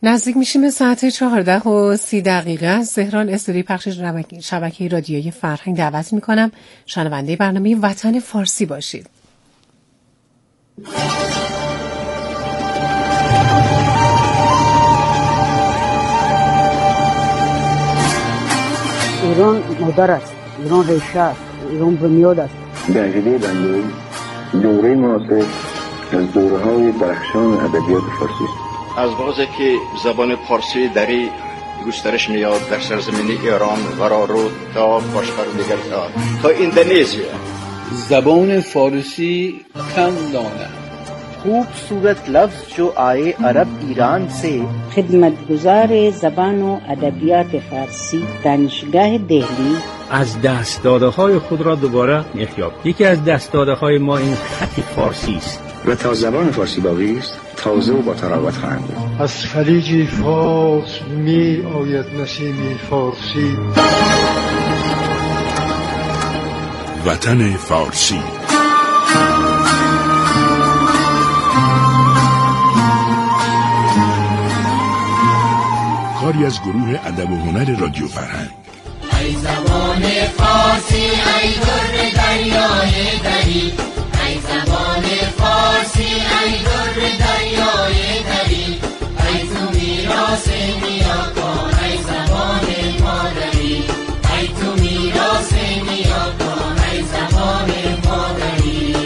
نزدیک میشیم به ساعت 14:30 از تهران. استودیوی پخش شبکه رادیویی فرهنگ دعوت میکنم شنونده برنامه وطن فارسی باشید. ایران مادر است، ایران ریشه است، ایران بنیاد است. به عقیده بنده دوره معاصر از دوره‌های درخشان ادبیات فارسی است. از وقتی که زبان فارسی دری گسترش میاد در سرزمین ایران ورارو تا باشقرار تا اندونزیا، زبان فارسی کم دانه خوبصورت لفظ جو آئے عرب ایران سے. خدمتگزار زبان و ادبیات فارسی دانشگاه دهلی از دست‌داده‌های خود را دوباره احیا. یکی از دست‌داده‌های ما این خط فارسی است و تا زبان فارسی باقی است تازه و با تراوت خواهند بود. از خلیج فارس می آید نسیم فارسی. وطن فارسی. کاری از گروه ادب و هنر رادیو فرهنگ. ای زبان فارسی ای در دریای دری، ای زبان فارسی ای در دریای دری، ای تو میراث نیاکان ای زبان مادری، ای تو میراث نیاکان ای زبان مادری.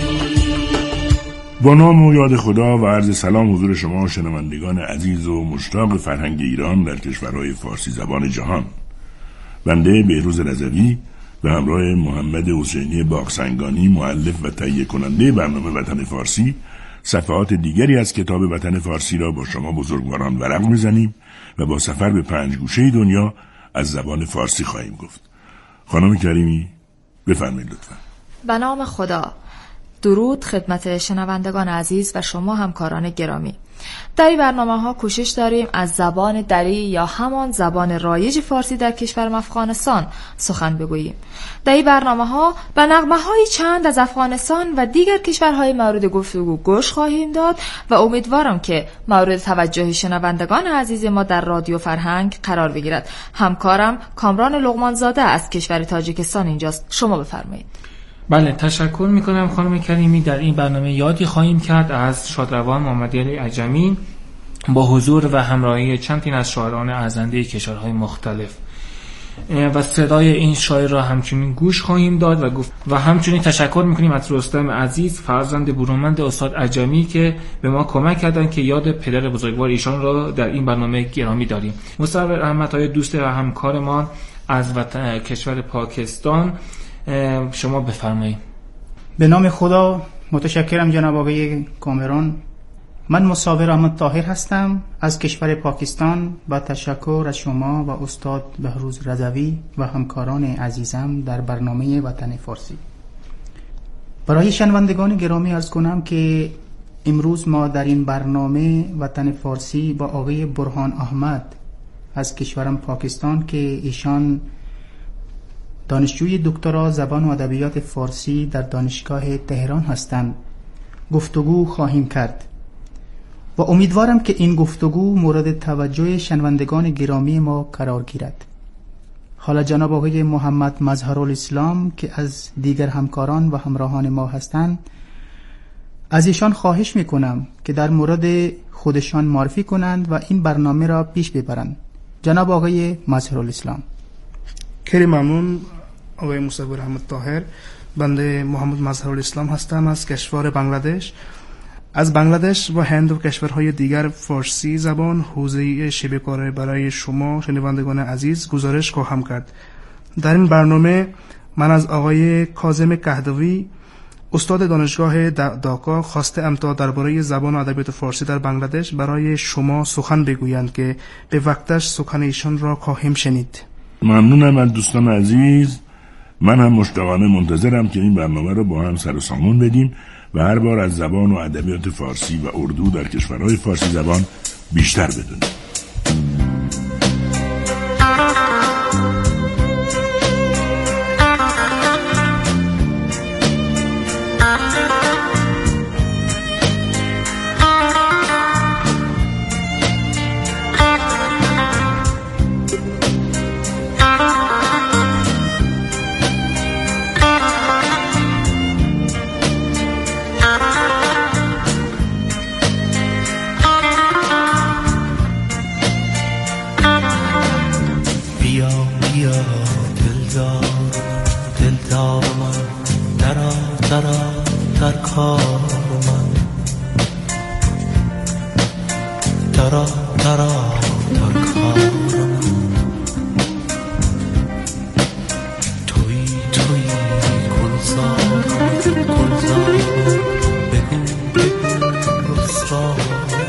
با نام و یاد خدا و عرض سلام حضور شما شنوندگان عزیز و مشتاق فرهنگ ایران در کشورهای فارسی زبان جهان. بنده بهروز رضوی به همراه محمد حسینی باغسنگانی مؤلف و تهیه کننده برنامه وطن فارسی صفحات دیگری از کتاب وطن فارسی را با شما بزرگواران ورق می‌زنیم و با سفر به 5 گوشه دنیا از زبان فارسی خواهیم گفت. خانم کریمی بفرمایید لطفاً. به نام خدا. درود خدمت شنوندگان عزیز و شما همکاران گرامی. در این برنامه‌ها کوشش داریم از زبان دری یا همان زبان رایج فارسی در کشور افغانستان سخن بگوییم. در این برنامه‌ها به نغمه‌های چند از افغانستان و دیگر کشورهای مورد گفتگو گوش خواهیم داد و امیدوارم که مورد توجه شنوندگان عزیز ما در رادیو فرهنگ قرار بگیرد. همکارم کامران لقمانزاده از کشور تاجیکستان اینجاست. شما بفرمایید. بله، تشکر میکنم خانم کریمی. در این برنامه یادی خواهیم کرد از شادروان محمد علی عجمی با حضور و همراهی چند تین از شاعران ارزنده کشورهای مختلف و صدای این شاعر را همچنین گوش خواهیم داد و همچنین تشکر میکنیم از رستم عزیز فرزند برومند استاد عجمی که به ما کمک کردن که یاد پدر بزرگوار ایشان را در این برنامه گرامی داریم. مصور احمدهای دوست و همکار ما از کشور پاکستان، شما بفرمایید. به نام خدا. متشکرم جناب آقای کامران. من مصور احمد طاهر هستم از کشور پاکستان. با تشکر از شما و استاد بهروز رضوی و همکاران عزیزم در برنامه وطن فارسی. برای شنوندگان گرامی عرض کنم که امروز ما در این برنامه وطن فارسی با آقای برهان احمد از کشورم پاکستان که ایشان دانشجوی دکترا زبان و ادبیات فارسی در دانشگاه تهران هستند گفتگو خواهیم کرد و امیدوارم که این گفتگو مورد توجه شنوندگان گرامی ما قرار گیرد. حالا جناب آقای محمد مظهرالاسلام که از دیگر همکاران و همراهان ما هستند، از ایشان خواهش میکنم که در مورد خودشان معرفی کنند و این برنامه را پیش ببرند. جناب آقای مظهرالاسلام. خیلی ممنون آقای مصور احمد طاهر. بنده محمد مظهرالاسلام هستم از کشور بنگلادش. از بنگلادش و هند و کشورهای دیگر فارسی زبان حوزه شبکه‌کار برای شما شنوندگان عزیز گزارش خواهم کرد. در این برنامه من از آقای کاظم کهدوی استاد دانشگاه داکا خواستم تا درباره زبان و ادبیات فارسی در بنگلادش برای شما سخن بگویند که به وقتش سخن ایشان را خواهیم شنید. ممنونم از دوستان عزیز. من هم مشتاقانه منتظرم که این برنامه رو با هم سر و سامون بدیم و هر بار از زبان و ادبیات فارسی و اردو در کشورهای فارسی زبان بیشتر بدونیم. تراتر کارم توی گلزار بگو رسوا.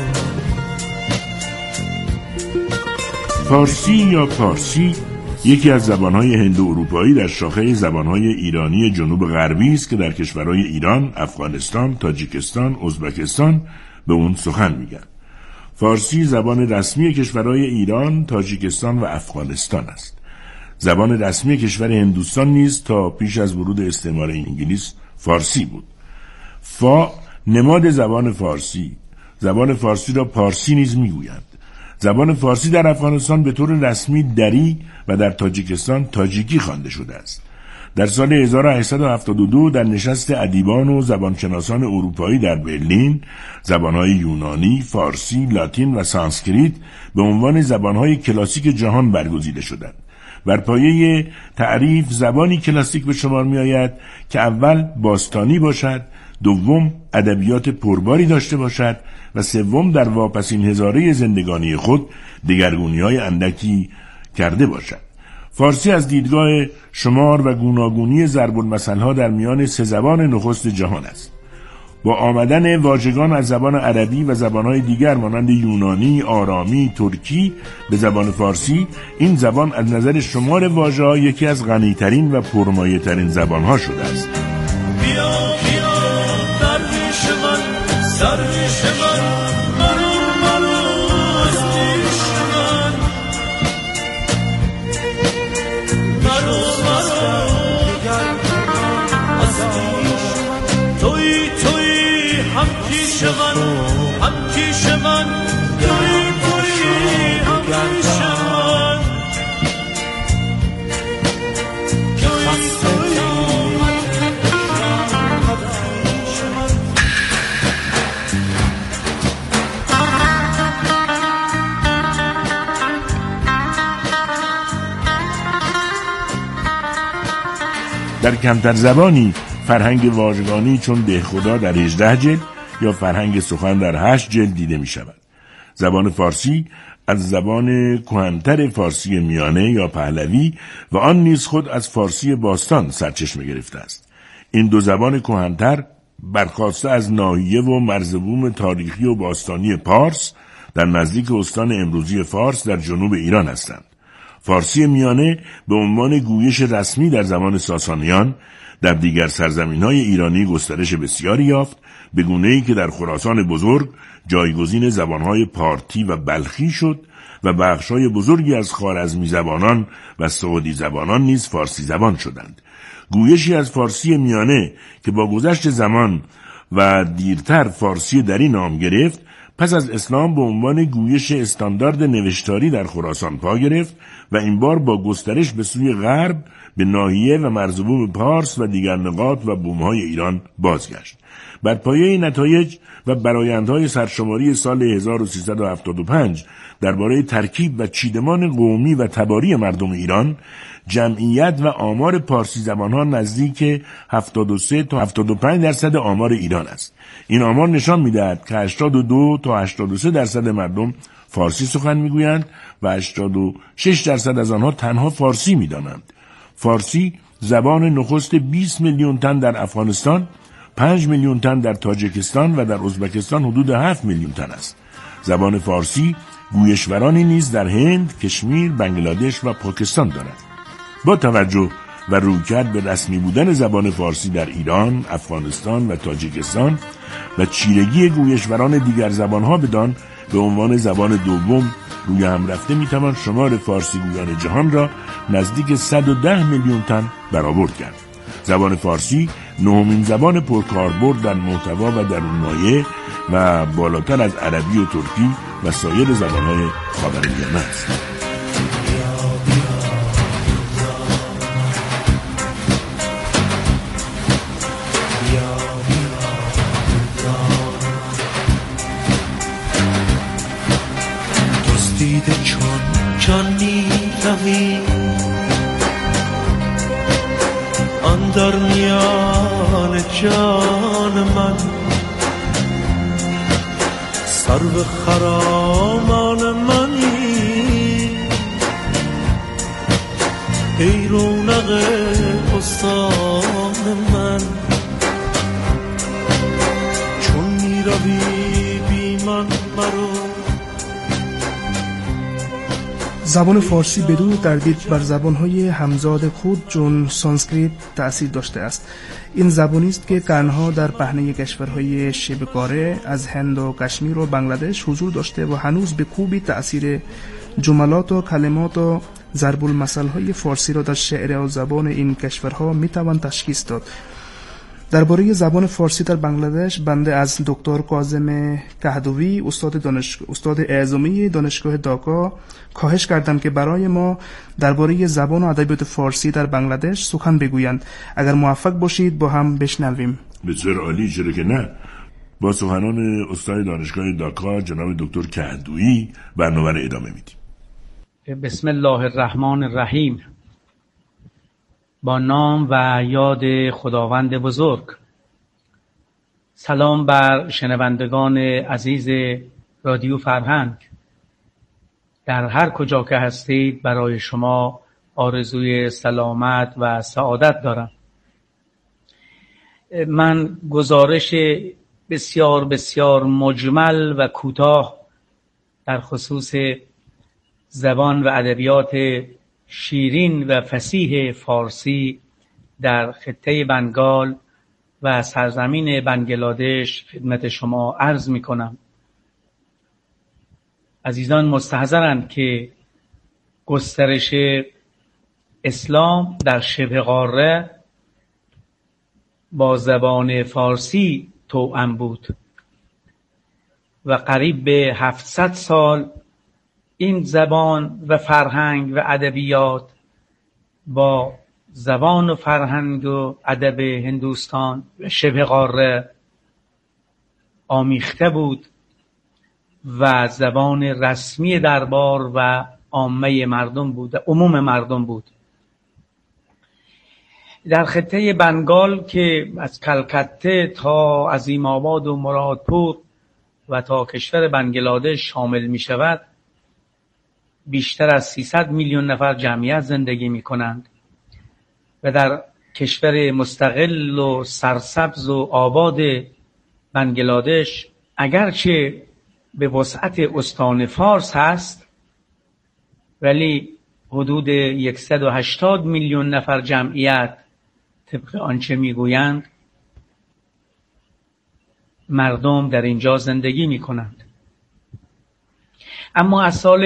فارسی یا پارسی یکی از زبانهای هندو-اروپایی در شاخه زبانهای ایرانی جنوب غربی است که در کشورهای ایران، افغانستان، تاجیکستان، ازبکستان به اون سخن میگن. فارسی زبان رسمی کشورهای ایران، تاجیکستان و افغانستان است. زبان رسمی کشور هندوستان نیز تا پیش از ورود استعمار انگلیس فارسی بود. فا نماد زبان فارسی. زبان فارسی را پارسی نیز میگویند. زبان فارسی در افغانستان به طور رسمی دری و در تاجیکستان تاجیکی خوانده شده است. در سال 1872 در نشست ادیبان و زبانشناسان اروپایی در برلین، زبانهای یونانی، فارسی، لاتین و سانسکریت به عنوان زبانهای کلاسیک جهان برگزیده شدند. بر پایه تعریف زبانی کلاسیک به شمار می آید که اول باستانی باشد، دوم ادبیات پرباری داشته باشد و سوم در واپسین هزاره زندگانی خود دگرگونی‌های اندکی کرده باشد. فارسی از دیدگاه شمار و گوناگونی ضرب‌المثل‌ها در میان سه زبان نخست جهان است. با آمدن واژگان از زبان عربی و زبان‌های دیگر مانند یونانی، آرامی، ترکی به زبان فارسی، این زبان از نظر شمار واژه‌ها یکی از غنی‌ترین و پرمایه‌ترین زبان‌ها شده است. بیا درویش من، درویش من، مرو از پیش من، مرو از پیش من، توی هم پیش من، هم پیش من، توی هم پیش من، در کمتر زبانی فرهنگ واژگانی چون دهخدا در 18 جلد یا فرهنگ سخن در 8 جلد دیده می شود. زبان فارسی از زبان کهن‌تر فارسی میانه یا پهلوی و آن نیز خود از فارسی باستان سرچشمه گرفته است. این دو زبان کهن‌تر برخاسته از ناحیه و مرزبوم تاریخی و باستانی پارس در نزدیک استان امروزی فارس در جنوب ایران هستند. فارسی میانه به عنوان گویش رسمی در زمان ساسانیان در دیگر سرزمین‌های ایرانی گسترش بسیاری یافت، به گونه‌ای که در خراسان بزرگ جایگزین زبان‌های پارتی و بلخی شد و بخش‌های بزرگی از خوارزمی زبانان و سعودی زبانان نیز فارسی زبان شدند. گویشی از فارسی میانه که با گذشت زمان و دیرتر فارسی دری نام گرفت، پس از اسلام به عنوان گویش استاندارد نوشتاری در خراسان پا گرفت و این بار با گسترش به سوی غرب به ناحیه و مرزبوم پارس و دیگر نقاط و بوم‌های ایران بازگشت. بر پایه نتایج و برآیندهای سرشماری سال 1375 درباره ترکیب و چیدمان قومی و تباری مردم ایران، جمعیت و آمار پارسی زبانها نزدیک 73 تا 75% آمار ایران است. این آمار نشان می‌دهد که 82 تا 83% مردم فارسی سخن می‌گویند و 86% از آنها تنها فارسی می‌دانند. فارسی زبان نخست 20 میلیون تن در افغانستان، 5 میلیون تن در تاجیکستان و در ازبکستان حدود 7 میلیون تن است. زبان فارسی گویشورانی نیز در هند، کشمیر، بنگلادش و پاکستان دارد. با توجه و رویکرد به رسمی بودن زبان فارسی در ایران، افغانستان و تاجیکستان و چیرگی گویشوران دیگر زبانها بدان به عنوان زبان دوم روی هم رفته میتوان شمار فارسی گویان جهان را نزدیک 110 میلیون تن برآورد کرد. زبان فارسی نهمین زبان پرکاربرد در محتوا و درون‌مایه و بالاتر از عربی و ترکی و سایر زبان‌های خاورمیانه است. دزدیده چون جان می‌روی آن در میان جان من، سرو خرامان زبان فارسی بدون تردید بر زبان‌های همزاد خود چون سانسکریت تأثیر داشته است. این زبانی است که قرنها در پهنه کشورهای شبه قاره از هند و کشمیر و بنگلادش حضور داشته و هنوز به خوبی تأثیر جملات و کلمات و ضرب المثل‌های فارسی را در شعر و زبان این کشورها می‌توان تشخیص داد. درباره زبان فارسی در بنگلادش بنده از دکتر کاظم کهدوی استاد اعزامی دانشگاه داکا خواهش کردم که برای ما درباره زبان و ادبیات فارسی در بنگلادش سخن بگویند. اگر موفق باشید با هم بشنویم. بسیار عالی، چرا که نه. با سخنان استاد دانشگاه داکا جناب دکتر کهدوی برنامه را ادامه میدیم. بسم الله الرحمن الرحیم. با نام و یاد خداوند بزرگ. سلام بر شنوندگان عزیز رادیو فرهنگ. در هر کجا که هستید برای شما آرزوی سلامت و سعادت دارم. من گزارش بسیار بسیار مجمل و کوتاه در خصوص زبان و ادبیات شیرین و فصیح فارسی در خطه بنگال و سرزمین بنگلادش خدمت شما عرض می کنم. عزیزان مستحضرند که گسترش اسلام در شبه قاره با زبان فارسی توأم بود و قریب به 700 سال این زبان و فرهنگ و ادبیات با زبان و فرهنگ و ادب هندوستان و شبه قاره آمیخته بود و زبان رسمی دربار و عامه مردم بود، عموم مردم بود. در خطه بنگال که از کلکته تا عظیم آباد و مرادپور و تا کشور بنگلادش شامل می شود، بیشتر از 300 میلیون نفر جمعیت زندگی می کنند و در کشور مستقل و سرسبز و آباد بنگلادش اگرچه به وسعت استان فارس هست ولی حدود 180 میلیون نفر جمعیت طبق آنچه میگویند مردم در اینجا زندگی می کنند. اما از سال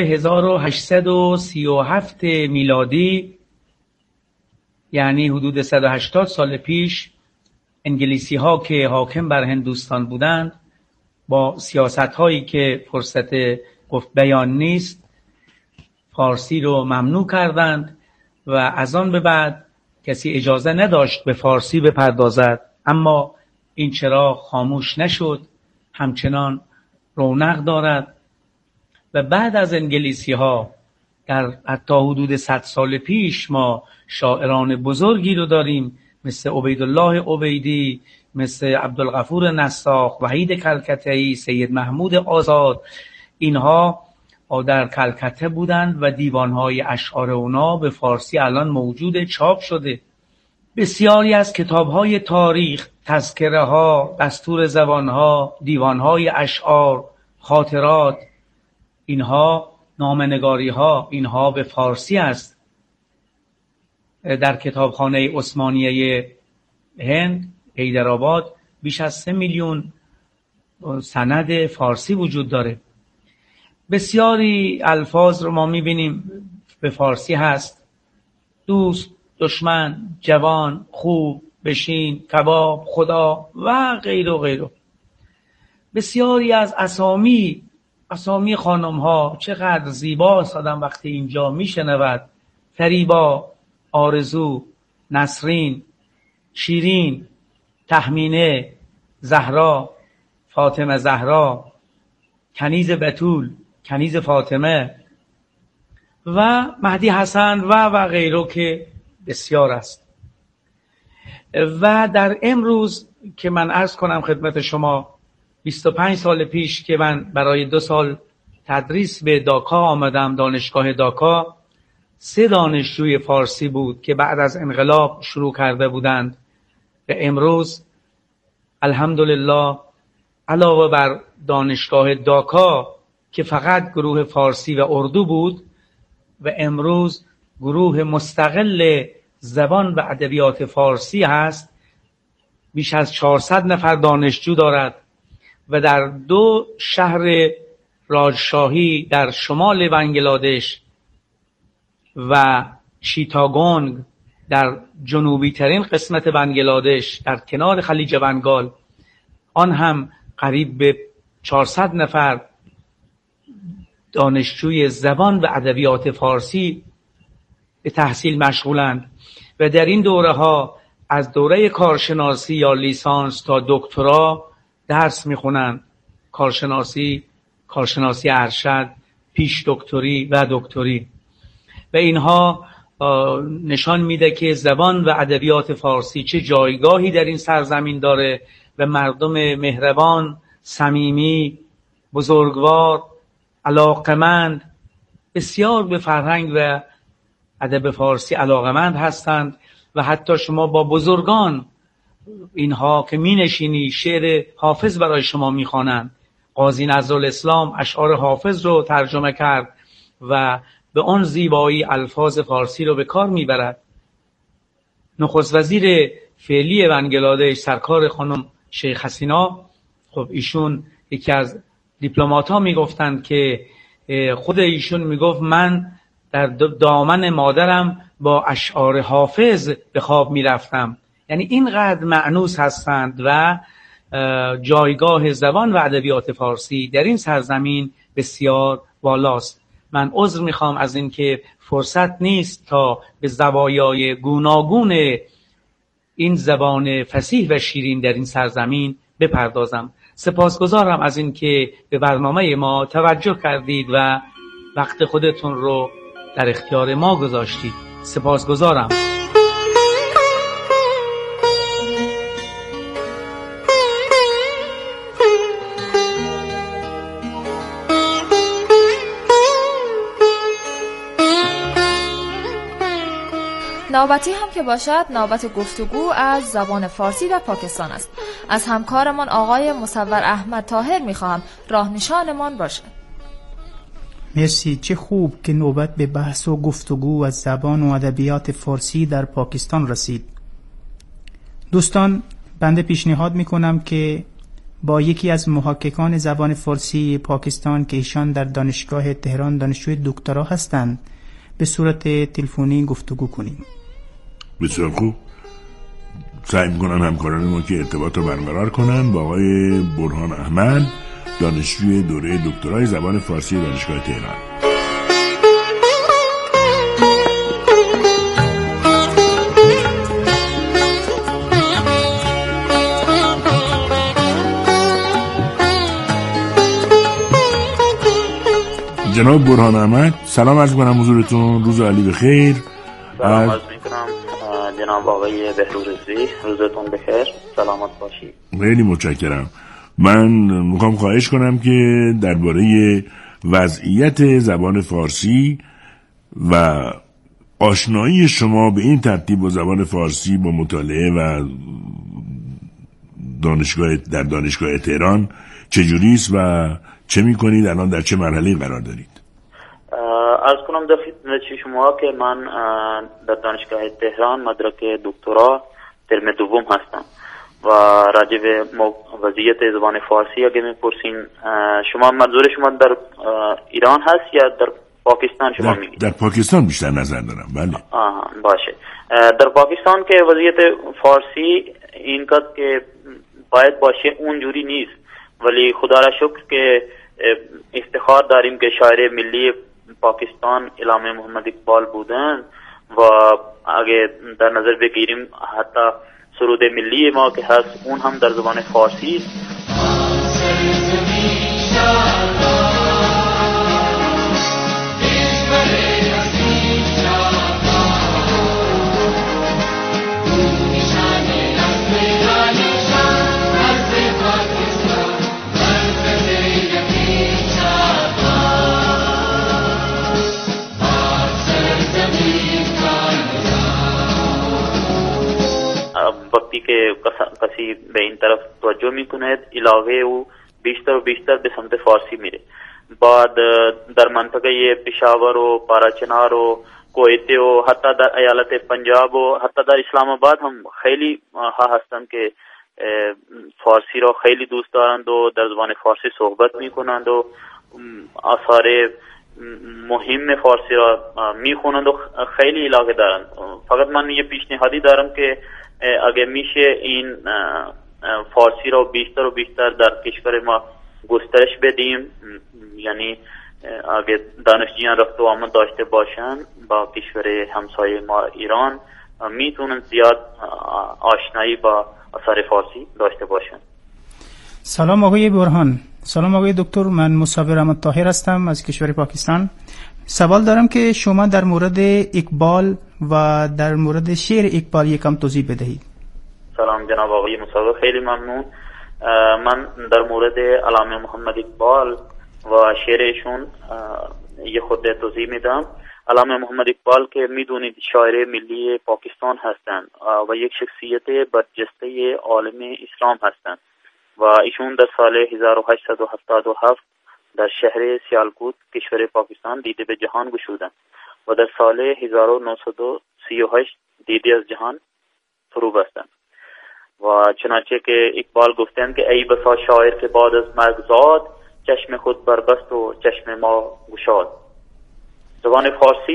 1837 میلادی یعنی حدود 180 سال پیش انگلیسی ها که حاکم بر هندوستان بودند با سیاست هایی که فرصت گفت بیان نیست فارسی رو ممنوع کردند و از آن به بعد کسی اجازه نداشت به فارسی بپردازد. اما این چراغ خاموش نشد، همچنان رونق دارد و بعد از انگلیسی ها در حتی حدود 100 سال پیش ما شاعران بزرگی رو داریم مثل عبیدالله عبیدی، مثل عبدالغفور نساخ، وحید کلکته‌ای، سید محمود آزاد. اینها در کلکته بودند و دیوانهای اشعار اونا به فارسی الان موجود، چاپ شده. بسیاری از کتابهای تاریخ، تذکره ها، دستور زبانها، دیوانهای اشعار، خاطرات، اینها نامنگاری ها، اینها به فارسی است. در کتابخانه عثمانیه هند حیدرآباد بیش از 3 میلیون سند فارسی وجود داره. بسیاری الفاظ رو ما میبینیم به فارسی هست: دوست، دشمن، جوان، خوب، بشین، کباب، خدا و غیر و غیره. بسیاری از اسامی خانم ها چقدر زیباست آدم وقتی اینجا میشنود: فریبا، آرزو، نسرین، شیرین، تهمینه، زهرا، فاطمه زهرا، کنیز بتول، کنیز فاطمه و مهدی حسن و غیره که بسیار است. و در امروز که من عرض کنم خدمت شما 25 سال پیش که من برای 2 سال تدریس به داکا آمدم، دانشگاه داکا، 3 دانشجوی فارسی بود که بعد از انقلاب شروع کرده بودند و امروز الحمدلله علاوه بر دانشگاه داکا که فقط گروه فارسی و اردو بود و امروز گروه مستقل زبان و ادبیات فارسی هست. بیش از 400 نفر دانشجو دارد و در 2 شهر راجشاهی در شمال بنگلادش و چیتاگونگ در جنوبی ترین قسمت بنگلادش در کنار خلیج بنگال، آن هم قریب به 400 نفر دانشجوی زبان و ادبیات فارسی به تحصیل مشغولند و در این دوره ها از دوره کارشناسی یا لیسانس تا دکترا درس میخونند. کارشناسی ارشد، پیش دکتری و دکتری. و اینها نشان میده که زبان و ادبیات فارسی چه جایگاهی در این سرزمین داره و مردم مهربان، صمیمی، بزرگوار، علاقمند، بسیار به فرهنگ و ادب فارسی علاقمند هستند و حتی شما با بزرگان اینها که می نشینی شعر حافظ برای شما می خوانند. قاضی نظرالاسلام اشعار حافظ رو ترجمه کرد و به آن زیبایی الفاظ فارسی رو به کار می برد. نخست وزیر فعلی بنگلادش سرکار خانم شیخ حسینا، خب ایشون یکی از دیپلمات ها می گفتند که خود ایشون می گفت من در دامن مادرم با اشعار حافظ به خواب می رفتم. یعنی اینقدر مأنوس هستند و جایگاه زبان و ادبیات فارسی در این سرزمین بسیار بالاست. من عذر میخوام از این که فرصت نیست تا به زوایای گوناگون این زبان فصیح و شیرین در این سرزمین بپردازم. سپاسگزارم از این که به برنامه ما توجه کردید و وقت خودتون رو در اختیار ما گذاشتید. سپاسگزارم. نوبتی هم که باشد نوبت گفتگو از زبان فارسی در پاکستان است. از همکارمان آقای مصور احمد طاهر میخواهم راهنشانمان باشد. مرسی. چه خوب که نوبت به بحث و گفتگو از زبان و ادبیات فارسی در پاکستان رسید. دوستان، بنده پیشنهاد میکنم که با یکی از محققان زبان فارسی پاکستان که ایشان در دانشگاه تهران دانشجوی دکترا هستند به صورت تلفنی گفتگو کنیم. بسیار خوب. سعی میکنن همکاران ما که ارتباط رو برقرار کنن با آقای برهان احمد، دانشجوی دوره دکترای زبان فارسی دانشگاه تهران. جناب برهان احمد، سلام عرض می‌کنم حضورتون. روز عالی بخیر. سلام عرض می‌کنم جناب آقای بهروزی، روزتون بخیر، سلامت باشید. خیلی متشکرم. من میخوام خواهش کنم که درباره وضعیت زبان فارسی و آشنایی شما به این ترتیب با زبان فارسی با مطالعه و در دانشگاه تهران چجوری است و چه میکنید؟ الان در چه مرحله قرار دارید؟ عرض کنم در خدمت شما که من در دانشگاه تهران مدرک دکترا ترم دوم هستم و راجع به وضعیت زبان فارسی اگه میپرسین شما منظور شما در ایران هست یا در پاکستان شما میگید؟ در پاکستان بیشتر نظر دارم. بله. باشه. در پاکستان که وضعیت فارسی این قد که باید باشه اونجوری نیست، ولی خدا را شکر که افتخار داریم که شاعر ملی پاکستان علامه محمد اقبال بودن و اگه در نظر بگیریم حتی سرود ملی ما که هست اون هم در زبان فارسی است. وقتی که کسی به این طرف توجه میکنه علاقه او بیشتر و بیشتر به سمت فارسی میره. بعد در منطقه پشاور و پاراچنار و کویت و حتی در ایالت پنجاب و حتی در اسلام آباد هم خیلی ها هستند که فارسی را خیلی دوست دارند و در زبان فارسی صحبت میکنند و آثار مهم فارسی را میخونند و خیلی علاقه دارند. فقط من یه پیشنهادی دارم که اگه میشه این فارسی را بیشتر و بیشتر در کشور ما گسترش بدیم، یعنی اگه دانشجویان رفت و آمد داشته باشن با کشور همسایه ما ایران، میتونن زیاد آشنایی با آثار فارسی داشته باشن. سلام آقای برهان. سلام آقای دکتر، من مصابر احمد طاهر هستم از کشور پاکستان. سوال دارم که شما در مورد اقبال و در مورد شعر اقبال یکم توضیح بدهید. سلام جناب آقای مصابر، خیلی ممنون. من در مورد علامه محمد اقبال و شعرشون یه خود توضیح میدم. علامه محمد اقبال که میدونید شاعر ملی پاکستان هستند و یک شخصیت برجسته عالم اسلام هستند و ایشون در سال 1877 در شهر سیالکوت کشور پاکستان دیده به جهان گشودند و در سال 1938 دیده از جهان فرو بستند. و چنانچه که اقبال گفتند که ای بسا شاعر که بعد از مرگ زاد، چشم خود بربست و چشم ما گشاد. زبان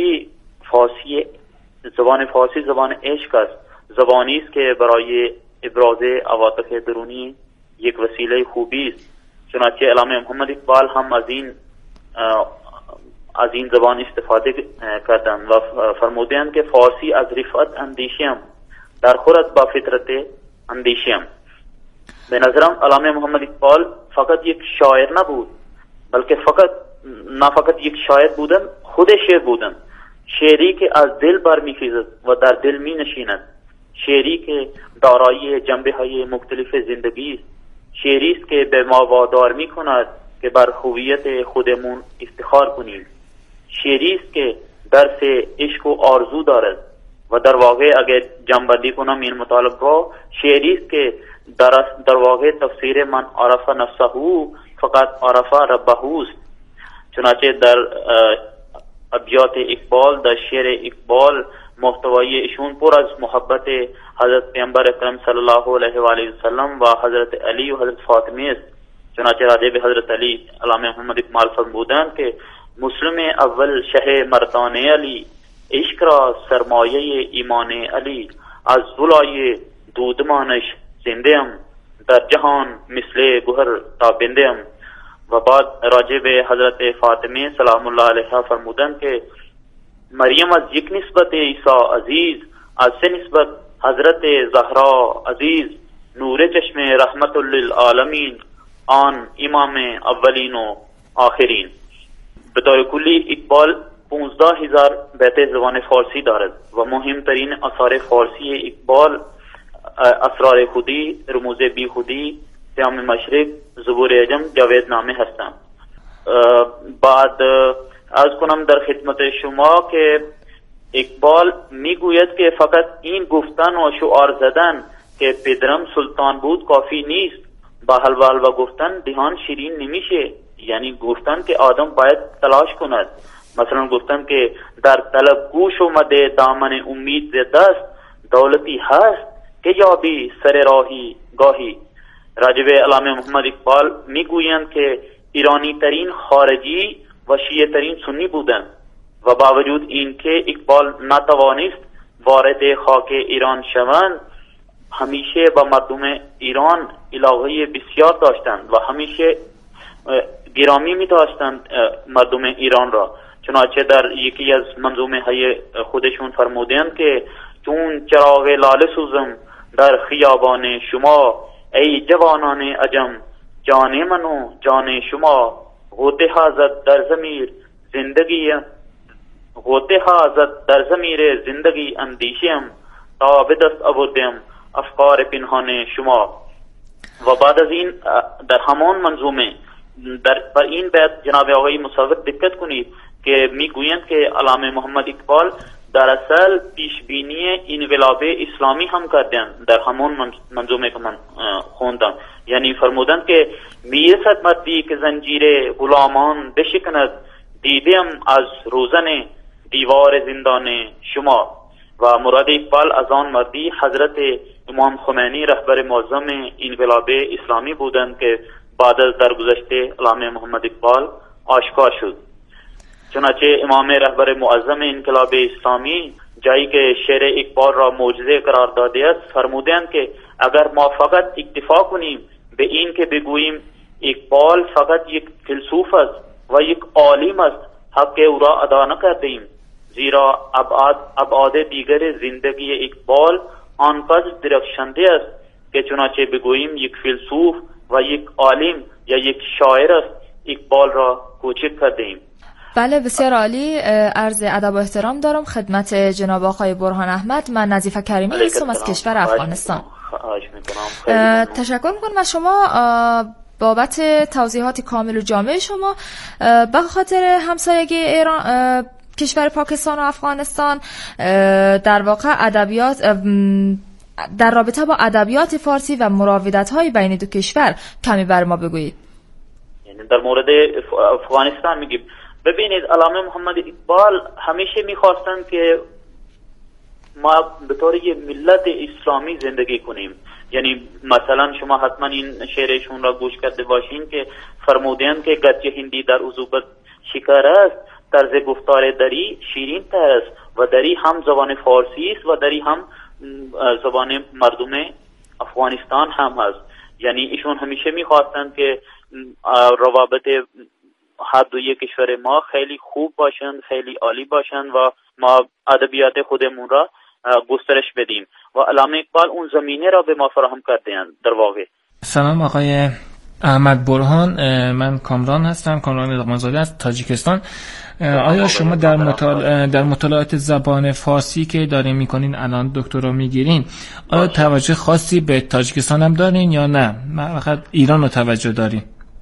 فارسی زبان عشق است، زبانی است که برای ابراز عواطف درونی یک وسیله خوبی است. چنانچه علامه محمد اقبال هم از این زبان استفاده کردند و فرمودند که فارسی از رفعت اندیشیم، در خورد با فطرت اندیشیم. به نظرم علامه محمد اقبال فقط یک شاعر نبود، بلکه نه فقط یک شاعر بودن، خود شعر بودن. شعری که از دل برمیخیزد و در دل می نشیند، شعری که دارای جنبه های مختلف زندگی است، شعری است که به ما وادار می کند که بر هویت خودمون افتخار کنیم، شعری است که درس عشق و آرزو دارد و در واقع اگر جنبندی کنم این مطالب را، شعری است که در واقع تفسیر من عرف نفسه فقط عرف ربه است. چنانچه در ابیات اقبال، در شعر اقبال، محتوای ایشون پر از محبت حضرت پیامبر اکرم صلی الله علیه و آله و سلم و حضرت علی و حضرت فاطمه است. چنانچه راجع به حضرت علی علامه محمد اقبال فرمودند که مسلم اول شه مردان علی، عشق را سرمایه ایمان علی، از ولای دودمانش زنده‌ام، در جهان مثل گوهر تابنده‌ام. و بعد راجع به حضرت فاطمه سلام الله علیها فرمودند که مریم از یک نسبت عیسی عزیز، از سه نسبت حضرت زهرا عزیز، نور چشم رحمت للعالمین، آن امام اولین و آخرین. به طور کلی اقبال 15,000 بیت زبان فارسی دارد و مهمترین آثار فارسی اقبال اسرار خودی، رموز بی خودی، پیام مشرق، زبور عجم، جاوید نامه هستند. بعد از کنم در خدمت شما که اقبال میگوید که فقط این گفتن و شعار زدن که پدرم سلطان بود کافی نیست، با حلوا گفتن دهان شیرین نمیشه. یعنی گفتن که آدم باید تلاش کند. مثلا گفتن که در طلب گوش اومده دامن امید ز دست، دولتی هست که یابی سر راهی گاهی. راجب علامه محمد اقبال میگویند که ایرانی ترین خارجی و شیعه ترین سنی بودند و باوجود اینکه اقبال نتوانست وارد خاک ایران شوند، همیشه با مردم ایران علاقه بسیار داشتند و همیشه گرامی می داشتند مردم ایران را. چنانچه در یکی از منظومه های خودشون فرمودند که چون چراغ لاله سوزم در خیابان شما، ای جوانان عجم جان من و جان شما، غوطه حاضر در ضمیر زندگی اندیشیم، تا به دست آوردم افکار پنهان شما. و بعد از این در همان منظومه بر این بیت جناب آقای مصور دقت کنید که میگویند که علامه محمد اقبال در اصل پیشبینی انقلاب اسلامی هم کردن در همون منظومه که من خوندم. یعنی فرمودند که میرسد مردی که زنجیر غلامان بشکند، دیدم از روزن دیوار زندان شما. و مراد اقبال از آن مردی حضرت امام خمینی رهبر معظم انقلاب اسلامی بودند که بعد از درگذشت علامه محمد اقبال آشکار شد. چنانچه امام رهبر معظم انقلاب اسلامی جایی که شعر اقبال را معجزه قرار داده است فرمودند که اگر ما فقط اکتفا کنیم به این که بگوییم اقبال فقط یک فیلسوف است و یک عالم است، حق او را ادا نکردیم، زیرا ابعاد دیگر زندگی اقبال آنقدر درخشنده است که چنانچه بگوییم یک فیلسوف و یک عالم یا یک شاعر است، اقبال را کوچک کردیم. بله بسیار عالی. عرض ادب و احترام دارم خدمت جناب آقای برهان احمد. من نظیفه کریمی هستم از کشور افغانستان. تشکر میکنم از شما بابت توضیحات کامل و جامع شما. به خاطر همسایگی ایران کشور پاکستان و افغانستان در واقع ادبیات در رابطه با ادبیات فارسی و مراودت‌های بین دو کشور کمی بر ما بگویید. یعنی در مورد افغانستان میگیم، ببینید علامه محمد اقبال همیشه میخواستن که ما به طور یه ملت اسلامی زندگی کنیم. یعنی مثلا شما حتما این شعرشون را گوش کرده باشین که فرمودن که گرچه هندی در عذوبت شکر است، طرز گفتار دری شیرین تر است و دری هم زبان فارسی است و دری هم زبان مردم افغانستان هم هست. یعنی ایشون همیشه میخواستن که روابط هر دوی کشور ما خیلی خوب باشن، خیلی عالی باشن و ما ادبیات خودمون را گسترش بدیم و علامه اقبال اون زمینه را به ما فراهم کردن. در واقع سلام آقای احمد برهان، من کامران هستم، کامران رحمانزاده از تاجیکستان. آیا شما در مطالعات زبان فارسی که دارین میکنین الان دکترا میگیرین، آیا توجه خاصی به تاجیکستان هم دارین یا نه فقط ایران رو توجه دارین؟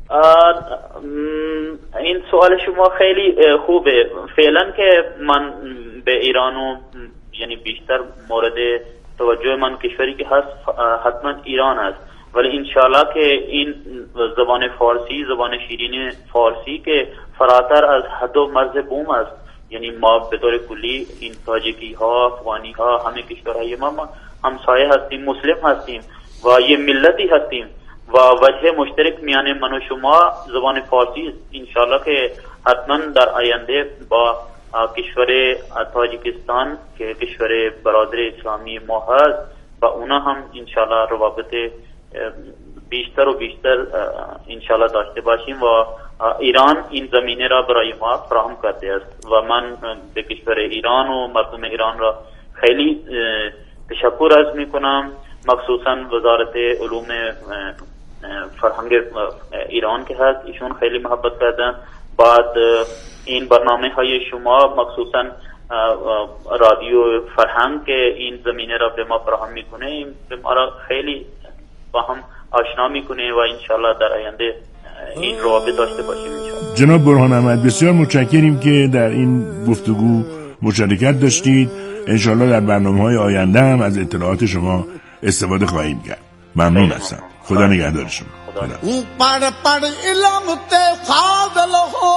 این سوال شما خیلی خوبه. فعلا که من به ایرانو یعنی بیشتر مورد توجه من کشوری که هست حتما ایران است، ولی انشالله که این زبان فارسی، زبان شیرین فارسی که فراتر از حد و مرز بوم است، یعنی ما به طور کلی این تاجیکی ها، افغانی ها، همه کشورهای ما همسایه هستیم، مسلم هستیم و یه ملتی هستیم و وجه مشترک میان من و شما زبان فارسی است. انشالله که حتما در آینده با کشور تاجیکستان که کشور برادر اسلامی ما هست و اونا هم انشالله روابط بیشتر و بیشتر انشالله داشته باشیم و ایران این زمینه را برای ما فراهم کرده است و من به کشور ایران و مردم ایران را خیلی تشکر عرض می کنم، مخصوصا وزارت علوم فرهنگ ایران که هست، ایشون خیلی محبت کردن. بعد این برنامه های شما مخصوصا رادیو فرهنگ که این زمینه را به ما فراهم میکنه، به ما را خیلی با هم آشنا میکنه و انشالله در آینده این روابط داشته باشیم انشالله. جناب برهان احمد بسیار متشکریم که در این گفتگو مشارکت داشتید. انشالله در برنامه‌های آینده هم از اطلاعات شما استفاده خواهیم کرد. ممنون هستم. خدا نگهدار شما. پڑھ پڑھ علم تے فاضل ہو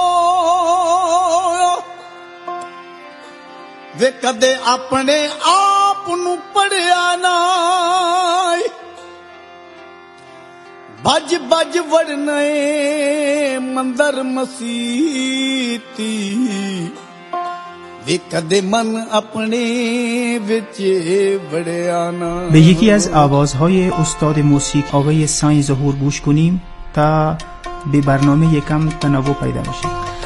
وے کدے اپنے آپ نو پڑھیا نہ بج بج وڑنے مندر مسیتی به یکی از آوازهای استاد موسیقی آقای ساین ظهور گوش کنیم تا به برنامه یکم تنوع پیدا بشه.